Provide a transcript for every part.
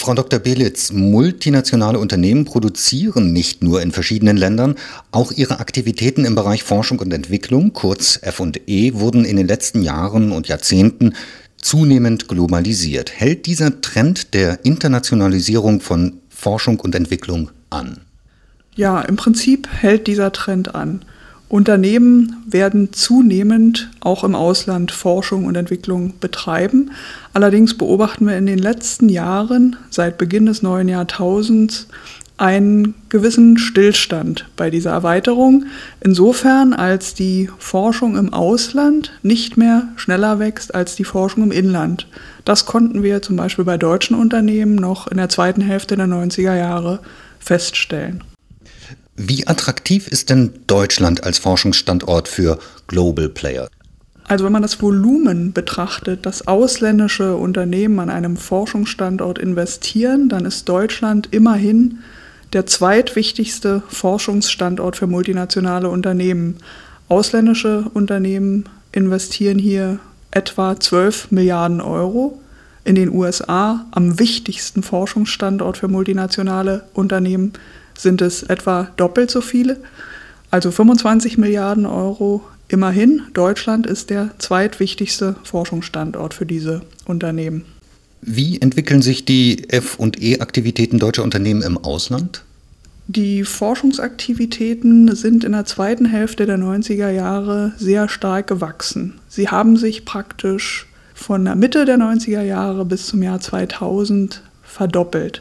Frau Dr. Belitz, multinationale Unternehmen produzieren nicht nur in verschiedenen Ländern, auch ihre Aktivitäten im Bereich Forschung und Entwicklung, kurz F&E, wurden in den letzten Jahren und Jahrzehnten zunehmend globalisiert. Hält dieser Trend der Internationalisierung von Forschung und Entwicklung an? Ja, im Prinzip hält dieser Trend an. Unternehmen werden zunehmend auch im Ausland Forschung und Entwicklung betreiben. Allerdings beobachten wir in den letzten Jahren, seit Beginn des neuen Jahrtausends, einen gewissen Stillstand bei dieser Erweiterung. Insofern, als die Forschung im Ausland nicht mehr schneller wächst als die Forschung im Inland. Das konnten wir zum Beispiel bei deutschen Unternehmen noch in der zweiten Hälfte der 90er Jahre feststellen. Wie attraktiv ist denn Deutschland als Forschungsstandort für Global Player? Also wenn man das Volumen betrachtet, das ausländische Unternehmen an einem Forschungsstandort investieren, dann ist Deutschland immerhin der zweitwichtigste Forschungsstandort für multinationale Unternehmen. Ausländische Unternehmen investieren hier etwa 12 Milliarden Euro. In den USA, am wichtigsten Forschungsstandort für multinationale Unternehmen, sind es etwa doppelt so viele, also 25 Milliarden Euro. Immerhin, Deutschland ist der zweitwichtigste Forschungsstandort für diese Unternehmen. Wie entwickeln sich die F&E-Aktivitäten deutscher Unternehmen im Ausland? Die Forschungsaktivitäten sind in der zweiten Hälfte der 90er Jahre sehr stark gewachsen. Sie haben sich praktisch von der Mitte der 90er Jahre bis zum Jahr 2000 verdoppelt.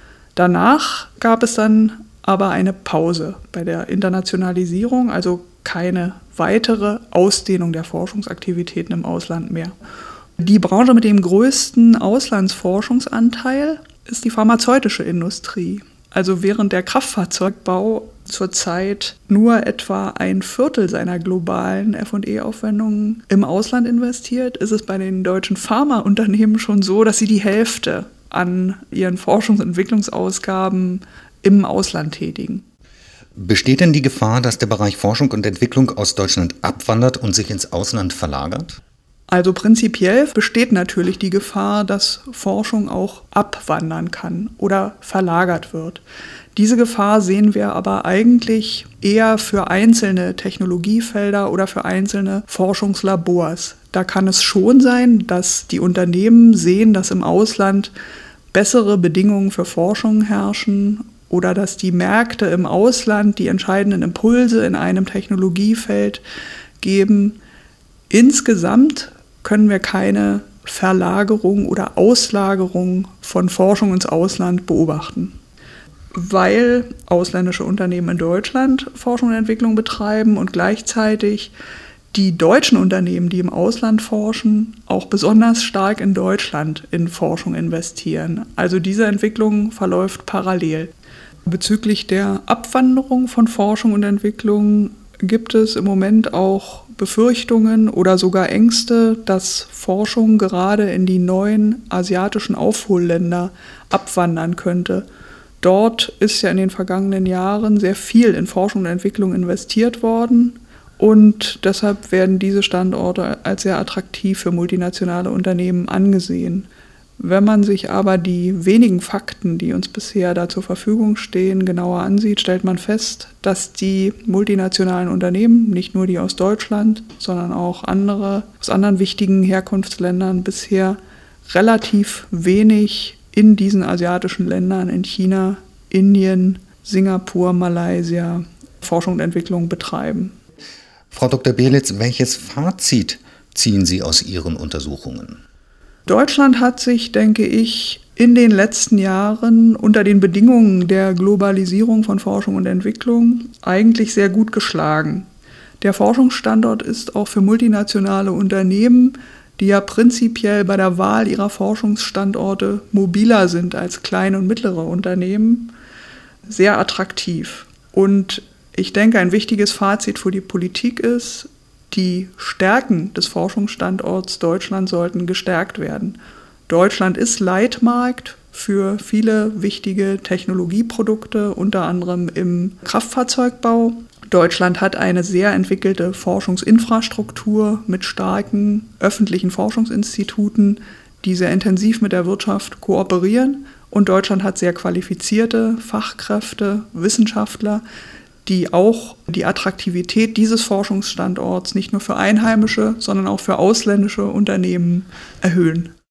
Danach gab es dann aber eine Pause bei der Internationalisierung, also keine weitere Ausdehnung der Forschungsaktivitäten im Ausland mehr. Die Branche mit dem größten Auslandsforschungsanteil ist die pharmazeutische Industrie. Also während der Kraftfahrzeugbau zurzeit nur etwa ein Viertel seiner globalen F&E-Aufwendungen im Ausland investiert, ist es bei den deutschen Pharmaunternehmen schon so, dass sie die Hälfte an ihren Forschungs- und Entwicklungsausgaben im Ausland tätigen. Besteht denn die Gefahr, dass der Bereich Forschung und Entwicklung aus Deutschland abwandert und sich ins Ausland verlagert? Also prinzipiell besteht natürlich die Gefahr, dass Forschung auch abwandern kann oder verlagert wird. Diese Gefahr sehen wir aber eigentlich eher für einzelne Technologiefelder oder für einzelne Forschungslabors. Da kann es schon sein, dass die Unternehmen sehen, dass im Ausland bessere Bedingungen für Forschung herrschen oder dass die Märkte im Ausland die entscheidenden Impulse in einem Technologiefeld geben. Insgesamt können wir keine Verlagerung oder Auslagerung von Forschung ins Ausland beobachten, weil ausländische Unternehmen in Deutschland Forschung und Entwicklung betreiben und gleichzeitig die deutschen Unternehmen, die im Ausland forschen, auch besonders stark in Deutschland in Forschung investieren. Also diese Entwicklung verläuft parallel. Bezüglich der Abwanderung von Forschung und Entwicklung gibt es im Moment auch Befürchtungen oder sogar Ängste, dass Forschung gerade in die neuen asiatischen Aufholländer abwandern könnte. Dort ist ja in den vergangenen Jahren sehr viel in Forschung und Entwicklung investiert worden und deshalb werden diese Standorte als sehr attraktiv für multinationale Unternehmen angesehen. Wenn man sich aber die wenigen Fakten, die uns bisher da zur Verfügung stehen, genauer ansieht, stellt man fest, dass die multinationalen Unternehmen, nicht nur die aus Deutschland, sondern auch andere aus anderen wichtigen Herkunftsländern, bisher relativ wenig in diesen asiatischen Ländern, in China, Indien, Singapur, Malaysia, Forschung und Entwicklung betreiben. Frau Dr. Belitz, welches Fazit ziehen Sie aus Ihren Untersuchungen? Deutschland hat sich, denke ich, in den letzten Jahren unter den Bedingungen der Globalisierung von Forschung und Entwicklung eigentlich sehr gut geschlagen. Der Forschungsstandort ist auch für multinationale Unternehmen, die ja prinzipiell bei der Wahl ihrer Forschungsstandorte mobiler sind als kleine und mittlere Unternehmen, sehr attraktiv. Und ich denke, ein wichtiges Fazit für die Politik ist, die Stärken des Forschungsstandorts Deutschland sollten gestärkt werden. Deutschland ist Leitmarkt für viele wichtige Technologieprodukte, unter anderem im Kraftfahrzeugbau. Deutschland hat eine sehr entwickelte Forschungsinfrastruktur mit starken öffentlichen Forschungsinstituten, die sehr intensiv mit der Wirtschaft kooperieren. Und Deutschland hat sehr qualifizierte Fachkräfte, Wissenschaftler, die auch die Attraktivität dieses Forschungsstandorts nicht nur für einheimische, sondern auch für ausländische Unternehmen erhöhen.